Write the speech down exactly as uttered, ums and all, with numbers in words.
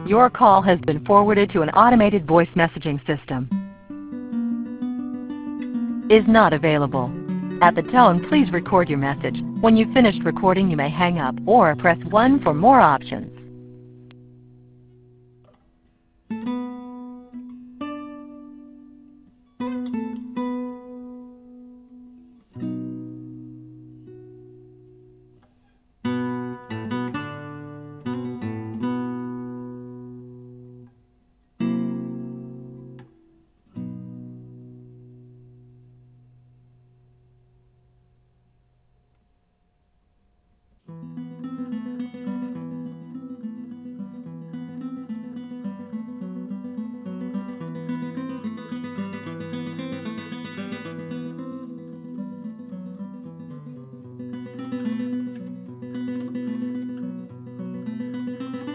Your call has been forwarded to an automated voice messaging system. Is not available. At the tone, please record your message. When you've finished recording, you may hang up or press one for more options.